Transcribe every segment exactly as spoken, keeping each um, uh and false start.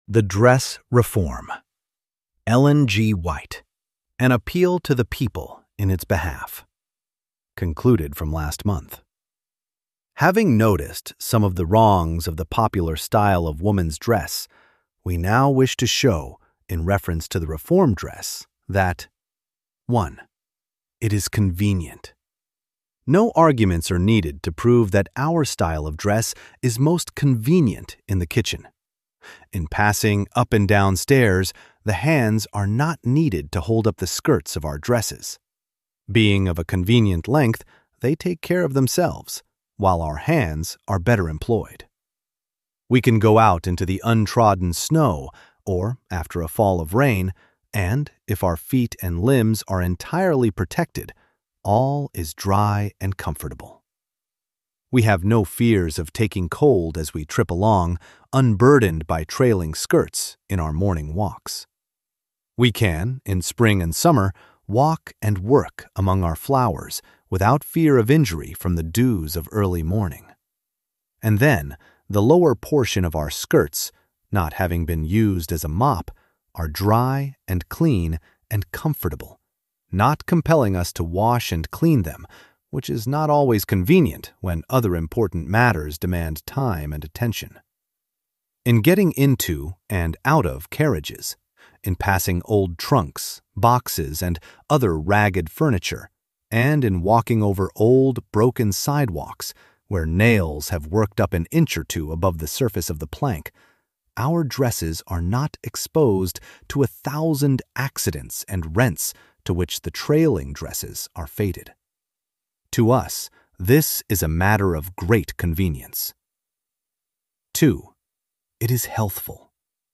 The Dress Reform. Ellen G. White. An Appeal to the People in its Behalf. Concluded from last month. Having noticed some of the wrongs of the popular style of woman's dress, we now wish to show, in reference to the reform dress, that one. It is convenient. No arguments are needed to prove that our style of dress is most convenient in the kitchen. In passing up and down stairs, the hands are not needed to hold up the skirts of our dresses. Being of a convenient length, they take care of themselves, while our hands are better employed. We can go out into the untrodden snow, or after a fall of rain, and, if our feet and limbs are entirely protected, all is dry and comfortable. We have no fears of taking cold as we trip along, unburdened by trailing skirts in our morning walks. We can, in spring and summer, walk and work among our flowers without fear of injury from the dews of early morning. And then, the lower portion of our skirts, not having been used as a mop, are dry and clean and comfortable, not compelling us to wash and clean them, which is not always convenient when other important matters demand time and attention. In getting into and out of carriages, in passing old trunks, boxes, and other ragged furniture, and in walking over old, broken sidewalks where nails have worked up an inch or two above the surface of the plank, our dresses are not exposed to a thousand accidents and rents to which the trailing dresses are fated. To us, this is a matter of great convenience. Two. It is healthful.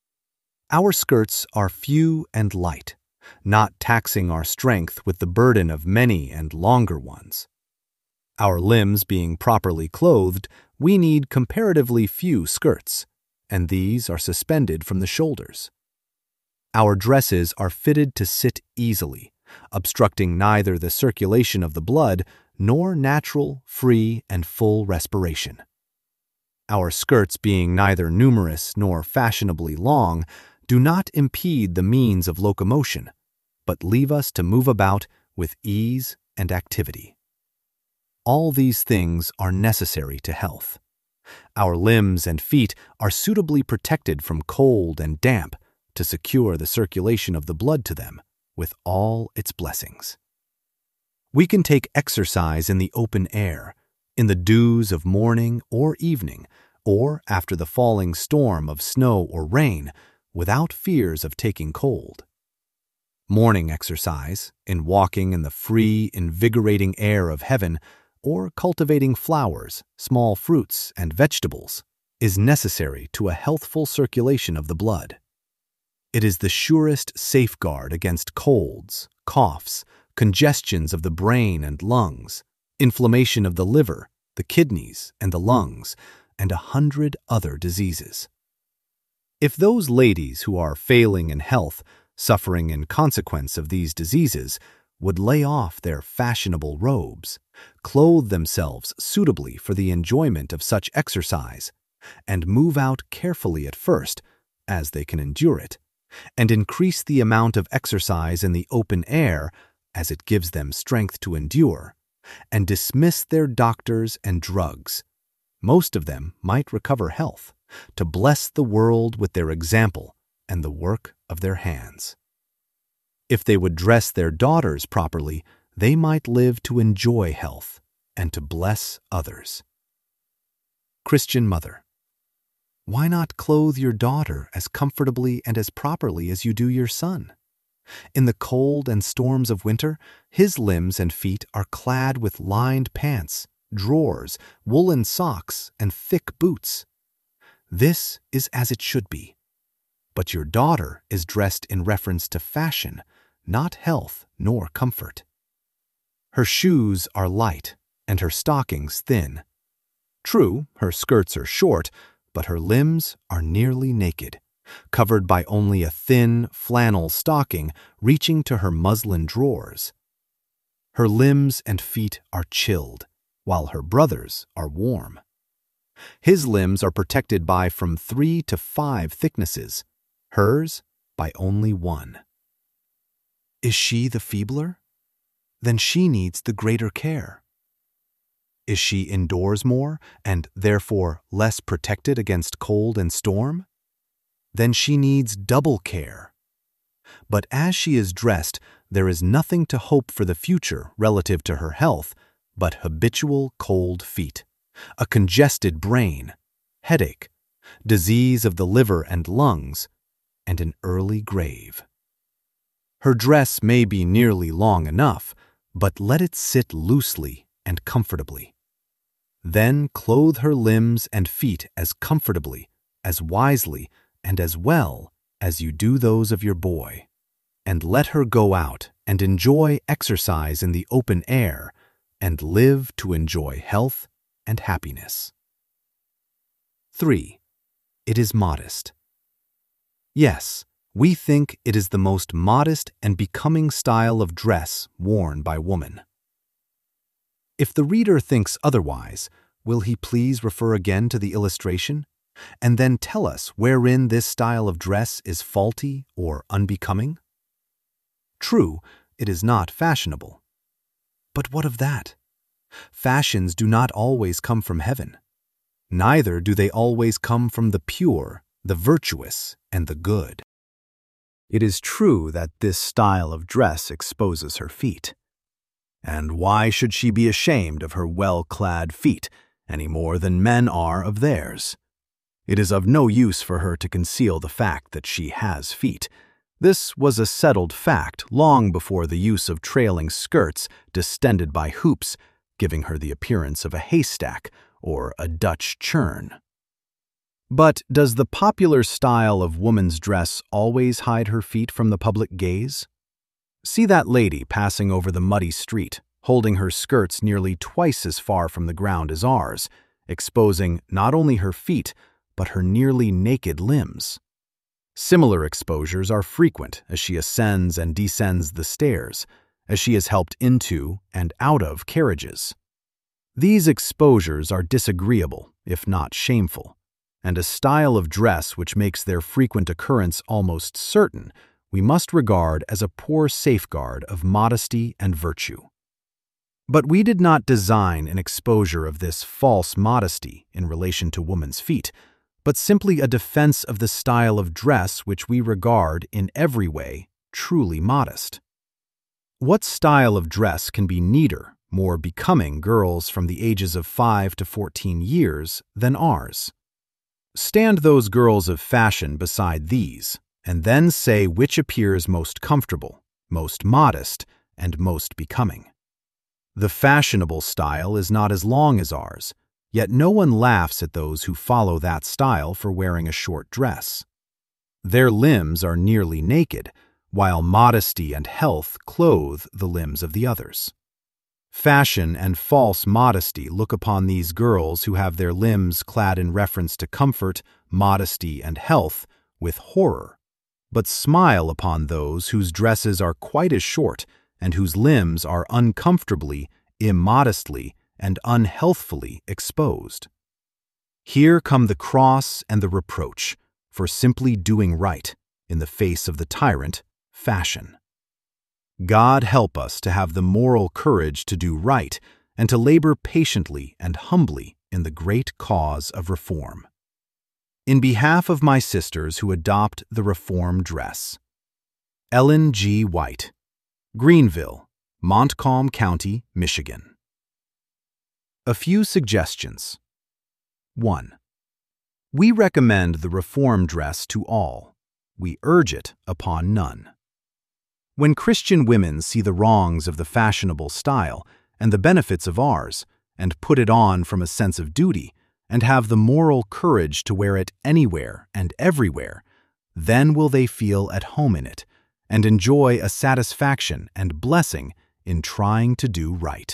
Our skirts are few and light, not taxing our strength with the burden of many and longer ones. Our limbs being properly clothed, we need comparatively few skirts, and these are suspended from the shoulders. Our dresses are fitted to sit easily, obstructing neither the circulation of the blood nor natural, free, and full respiration. Our skirts being neither numerous nor fashionably long, do not impede the means of locomotion, but leave us to move about with ease and activity. All these things are necessary to health. Our limbs and feet are suitably protected from cold and damp to secure the circulation of the blood to them with all its blessings. We can take exercise in the open air, in the dews of morning or evening, or after the falling storm of snow or rain, without fears of taking cold. Morning exercise, in walking in the free, invigorating air of heaven, or cultivating flowers, small fruits, and vegetables, is necessary to a healthful circulation of the blood. It is the surest safeguard against colds, coughs, congestions of the brain and lungs, inflammation of the liver, the kidneys, and the lungs, and a hundred other diseases. If those ladies who are failing in health, suffering in consequence of these diseases, would lay off their fashionable robes, clothe themselves suitably for the enjoyment of such exercise, and move out carefully at first, as they can endure it, and increase the amount of exercise in the open air as it gives them strength to endure, and dismiss their doctors and drugs, most of them might recover health, to bless the world with their example and the work of their hands. If they would dress their daughters properly, they might live to enjoy health and to bless others. Christian mother. Why not clothe your daughter as comfortably and as properly as you do your son? In the cold and storms of winter, his limbs and feet are clad with lined pants, drawers, woolen socks, and thick boots. This is as it should be. But your daughter is dressed in reference to fashion, not health nor comfort. Her shoes are light, and her stockings thin. True, her skirts are short, but her limbs are nearly naked, covered by only a thin flannel stocking reaching to her muslin drawers. Her limbs and feet are chilled, while her brother's are warm. His limbs are protected by from three to five thicknesses, hers by only one. Is she the feebler? Then she needs the greater care. Is she indoors more and therefore less protected against cold and storm? Then she needs double care. But as she is dressed, there is nothing to hope for the future relative to her health but habitual cold feet, a congested brain, headache, disease of the liver and lungs, and an early grave. Her dress may be nearly long enough, but let it sit loosely and comfortably. Then clothe her limbs and feet as comfortably, as wisely, and as well as you do those of your boy, and let her go out and enjoy exercise in the open air and live to enjoy health and happiness. three. It is modest. Yes, we think it is the most modest and becoming style of dress worn by woman. If the reader thinks otherwise, will he please refer again to the illustration, and then tell us wherein this style of dress is faulty or unbecoming? True, it is not fashionable. But what of that? Fashions do not always come from heaven. Neither do they always come from the pure, the virtuous, and the good. It is true that this style of dress exposes her feet. And why should she be ashamed of her well-clad feet any more than men are of theirs? It is of no use for her to conceal the fact that she has feet. This was a settled fact long before the use of trailing skirts distended by hoops, giving her the appearance of a haystack or a Dutch churn. But does the popular style of woman's dress always hide her feet from the public gaze? See that lady passing over the muddy street, holding her skirts nearly twice as far from the ground as ours, exposing not only her feet, but her nearly naked limbs. Similar exposures are frequent as she ascends and descends the stairs, as she is helped into and out of carriages. These exposures are disagreeable, if not shameful, and a style of dress which makes their frequent occurrence almost certain we must regard as a poor safeguard of modesty and virtue. But we did not design an exposure of this false modesty in relation to woman's feet, but simply a defense of the style of dress which we regard in every way truly modest. What style of dress can be neater, more becoming girls from the ages of five to fourteen years than ours? Stand those girls of fashion beside these, and then say which appears most comfortable, most modest, and most becoming. The fashionable style is not as long as ours, yet no one laughs at those who follow that style for wearing a short dress. Their limbs are nearly naked, while modesty and health clothe the limbs of the others. Fashion and false modesty look upon these girls who have their limbs clad in reference to comfort, modesty, and health with horror, but smile upon those whose dresses are quite as short and whose limbs are uncomfortably, immodestly, and unhealthfully exposed. Here come the cross and the reproach for simply doing right in the face of the tyrant, fashion. God help us to have the moral courage to do right and to labor patiently and humbly in the great cause of reform. In behalf of my sisters who adopt the reform dress. Ellen G. White, Greenville, Montcalm County, Michigan. A few suggestions. one. We recommend the reform dress to all. We urge it upon none. When Christian women see the wrongs of the fashionable style and the benefits of ours, and put it on from a sense of duty, and have the moral courage to wear it anywhere and everywhere, then will they feel at home in it, and enjoy a satisfaction and blessing in trying to do right.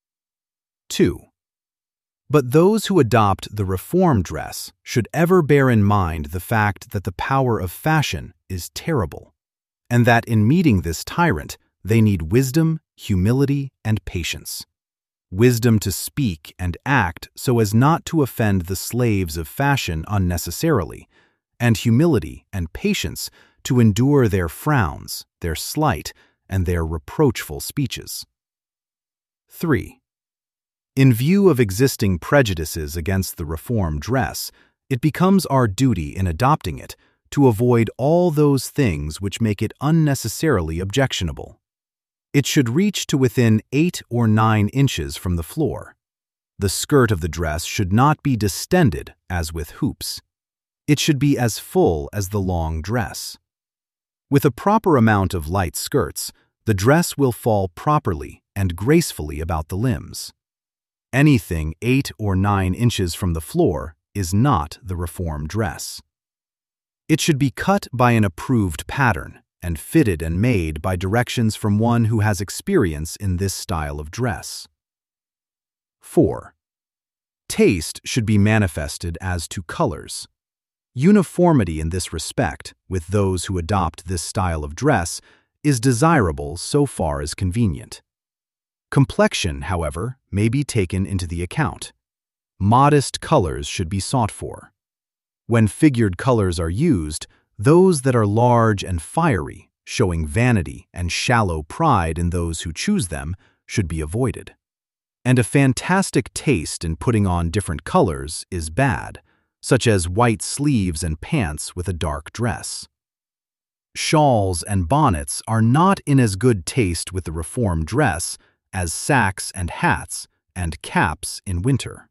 two. But those who adopt the reform dress should ever bear in mind the fact that the power of fashion is terrible, and that in meeting this tyrant, they need wisdom, humility, and patience. Wisdom to speak and act so as not to offend the slaves of fashion unnecessarily, and humility and patience to endure their frowns, their slight, and their reproachful speeches. three. In view of existing prejudices against the reform dress, it becomes our duty in adopting it to avoid all those things which make it unnecessarily objectionable. It should reach to within eight or nine inches from the floor. The skirt of the dress should not be distended as with hoops. It should be as full as the long dress. With a proper amount of light skirts, the dress will fall properly and gracefully about the limbs. Anything eight or nine inches from the floor is not the reform dress. It should be cut by an approved pattern and fitted and made by directions from one who has experience in this style of dress. four. Taste should be manifested as to colors. Uniformity in this respect with those who adopt this style of dress is desirable so far as convenient. Complexion, however, may be taken into the account. Modest colors should be sought for. When figured colors are used, those that are large and fiery, showing vanity and shallow pride in those who choose them, should be avoided. And a fantastic taste in putting on different colors is bad, such as white sleeves and pants with a dark dress. Shawls and bonnets are not in as good taste with the reform dress as sacks and hats and caps in winter.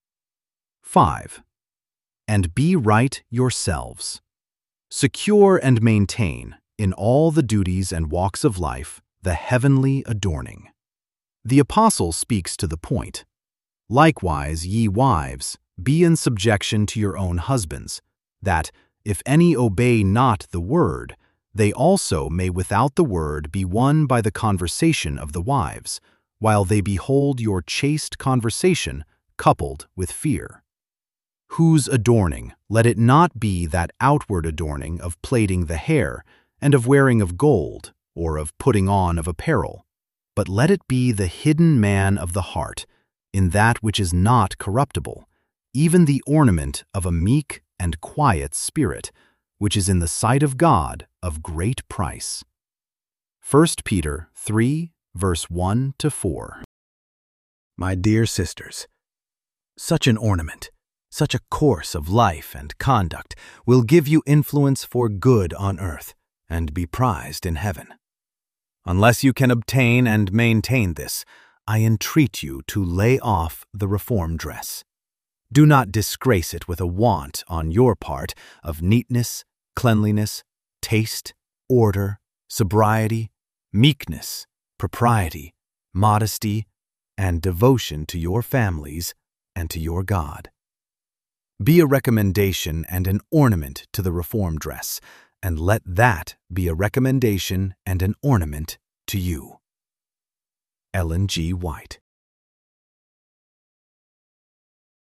five. And be right yourselves. Secure and maintain, in all the duties and walks of life, the heavenly adorning. The Apostle speaks to the point. Likewise, ye wives, be in subjection to your own husbands, that, if any obey not the word, they also may without the word be won by the conversation of the wives, while they behold your chaste conversation coupled with fear. Whose adorning, let it not be that outward adorning of plaiting the hair, and of wearing of gold, or of putting on of apparel, but let it be the hidden man of the heart, in that which is not corruptible, even the ornament of a meek and quiet spirit, which is in the sight of God of great price. First Peter three, verse one to four. My dear sisters, such an ornament, such a course of life and conduct will give you influence for good on earth and be prized in heaven. Unless you can obtain and maintain this, I entreat you to lay off the reform dress. Do not disgrace it with a want on your part of neatness, cleanliness, taste, order, sobriety, meekness, propriety, modesty, and devotion to your families and to your God. Be a recommendation and an ornament to the reform dress, and let that be a recommendation and an ornament to you. Ellen G. White.